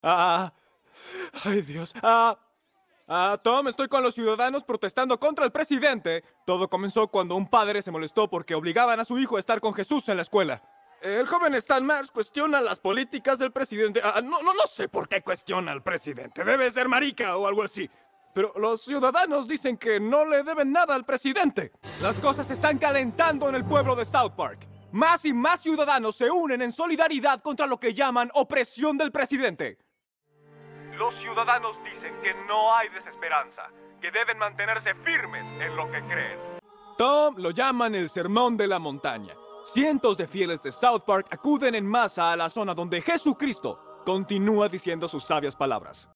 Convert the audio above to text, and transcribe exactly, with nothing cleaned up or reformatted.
Ah, ay Dios. Ah, ah, Tom, estoy con los ciudadanos protestando contra el presidente. Todo comenzó cuando un padre se molestó porque obligaban a su hijo a estar con Jesús en la escuela. El joven Stan Marsh cuestiona las políticas del presidente. Ah, no, no, no sé por qué cuestiona al presidente. Debe ser marica o algo así. Pero los ciudadanos dicen que no le deben nada al presidente. Las cosas se están calentando en el pueblo de South Park. Más y más ciudadanos se unen en solidaridad contra lo que llaman opresión del presidente. Los ciudadanos dicen que no hay desesperanza, que deben mantenerse firmes en lo que creen. Tom lo llaman el sermón de la montaña. Cientos de fieles de South Park acuden en masa a la zona donde Jesucristo continúa diciendo sus sabias palabras.